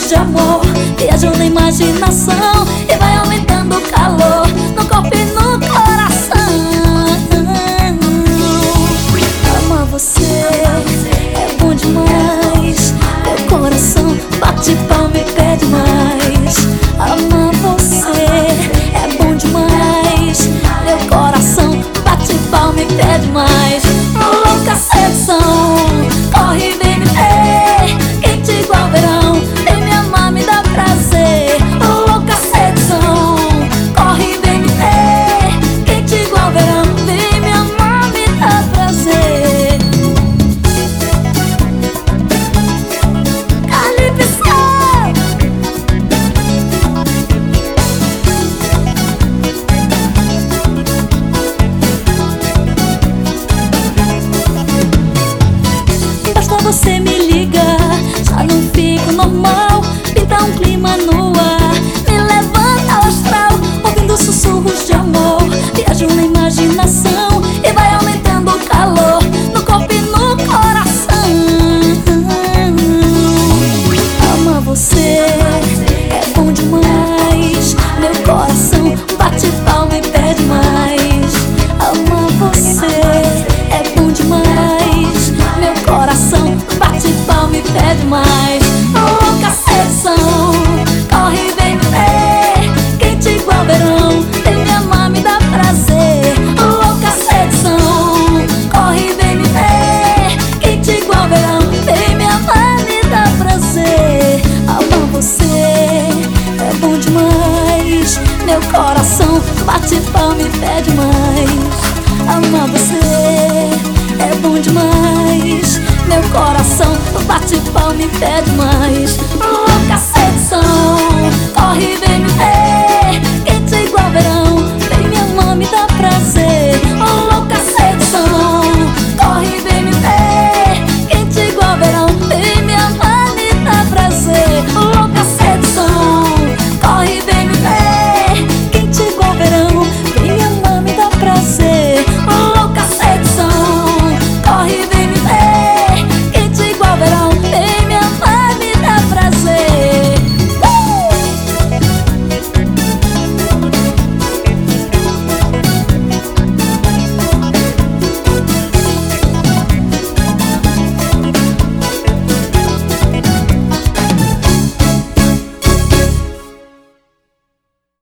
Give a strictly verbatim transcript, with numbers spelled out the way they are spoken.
de amor, viajam na imaginação e vai aumentando o calor no corpo e no coração. Amar você é bom demais, meu coração bate palma e pede mais. Amar você é bom demais, meu coração bate palma e pede mais. Louca sedução, corre e vem me ver, quente igual verão, vem me amar, me dá prazer. Louca sedução, corre e vem me ver, quente igual verão, vem me amar, me dá prazer. Calypso, basta você me ligar, já não fico normal. Pinta um clima no ar, me levanta ao astral, ouvindo sussurros de amor, viajo na imaginação e vai aumentando o calor no corpo e no coração. Amar você é bom demais, meu coração bate palma e pede mais. Amar você é bom demais, meu coração bate palma e pede mais. Louca sedução, corre e vem me ver, quente igual verão, vem me amar, me dá prazer. Louca sedução, corre e vem me ver, quente igual verão, vem me amar, me dá prazer. Amar você é bom demais, meu coração bate palma e pede mais. Amar você é bom demais, meu coração bate palma e pede mais. Louca sedução, corre e vem me ver,